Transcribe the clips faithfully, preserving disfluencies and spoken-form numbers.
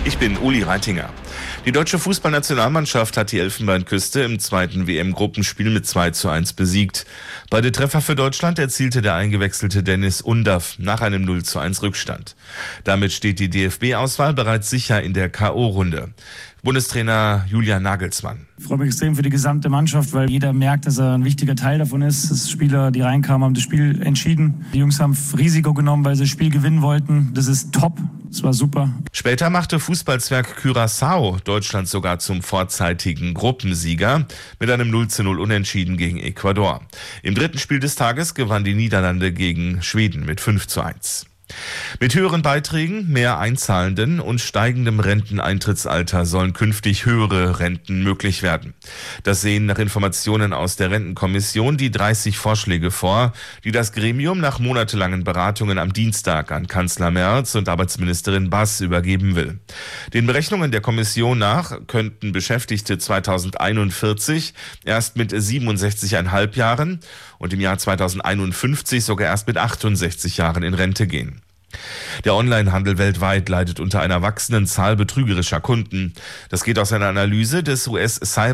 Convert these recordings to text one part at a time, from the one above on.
Ich bin Uli Reitinger. Die deutsche Fußballnationalmannschaft hat die Elfenbeinküste im zweiten W M-Gruppenspiel mit zwei zu eins besiegt. Beide Treffer für Deutschland erzielte der eingewechselte Dennis Undaff nach einem null zu eins Rückstand. Damit steht die D F B-Auswahl bereits sicher in der K O-Runde. Bundestrainer Julian Nagelsmann. Ich freue mich extrem für die gesamte Mannschaft, weil jeder merkt, dass er ein wichtiger Teil davon ist. Das Spieler, die reinkamen, haben das Spiel entschieden. Die Jungs haben Risiko genommen, weil sie das Spiel gewinnen wollten. Das ist top. Das war super. Später machte Fußballzwerg Curaçao Deutschland sogar zum vorzeitigen Gruppensieger mit einem null zu null Unentschieden gegen Ecuador. Im dritten Spiel des Tages gewann die Niederlande gegen Schweden mit fünf zu eins. Mit höheren Beiträgen, mehr Einzahlenden und steigendem Renteneintrittsalter sollen künftig höhere Renten möglich werden. Das sehen nach Informationen aus der Rentenkommission die dreißig Vorschläge vor, die das Gremium nach monatelangen Beratungen am Dienstag an Kanzler Merz und Arbeitsministerin Bass übergeben will. Den Berechnungen der Kommission nach könnten Beschäftigte zweitausendeinundvierzig erst mit siebenundsechzig Komma fünf Jahren und im Jahr zweitausendeinundfünfzig sogar erst mit achtundsechzig Jahren in Rente gehen. Der Onlinehandel weltweit leidet unter einer wachsenden Zahl betrügerischer Kunden. Das geht aus einer Analyse des U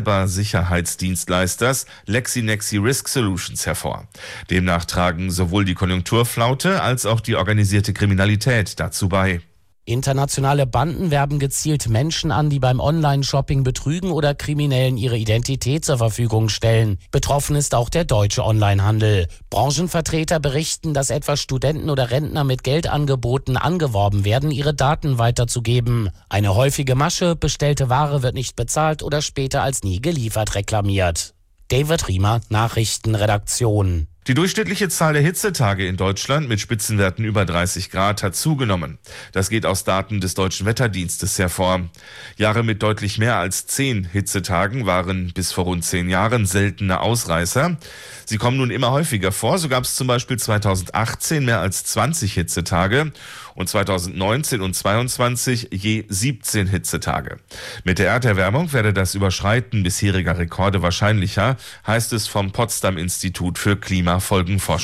S-Cyber-Sicherheitsdienstleisters LexinexI Risk Solutions hervor. Demnach tragen sowohl die Konjunkturflaute als auch die organisierte Kriminalität dazu bei. Internationale Banden werben gezielt Menschen an, die beim Online-Shopping betrügen oder Kriminellen ihre Identität zur Verfügung stellen. Betroffen ist auch der deutsche Onlinehandel. Branchenvertreter berichten, dass etwa Studenten oder Rentner mit Geldangeboten angeworben werden, ihre Daten weiterzugeben. Eine häufige Masche, bestellte Ware wird nicht bezahlt oder später als nie geliefert reklamiert. David Riemer, Nachrichtenredaktion. Die durchschnittliche Zahl der Hitzetage in Deutschland mit Spitzenwerten über dreißig Grad hat zugenommen. Das geht aus Daten des Deutschen Wetterdienstes hervor. Jahre mit deutlich mehr als zehn Hitzetagen waren bis vor rund zehn Jahren seltene Ausreißer. Sie kommen nun immer häufiger vor. So gab es zum Beispiel zweitausendachtzehn mehr als zwanzig Hitzetage und zweitausendneunzehn und zweitausendzweiundzwanzig je siebzehn Hitzetage. Mit der Erderwärmung werde das Überschreiten bisheriger Rekorde wahrscheinlicher, heißt es vom Potsdam Institut für Klimafolgenforschung.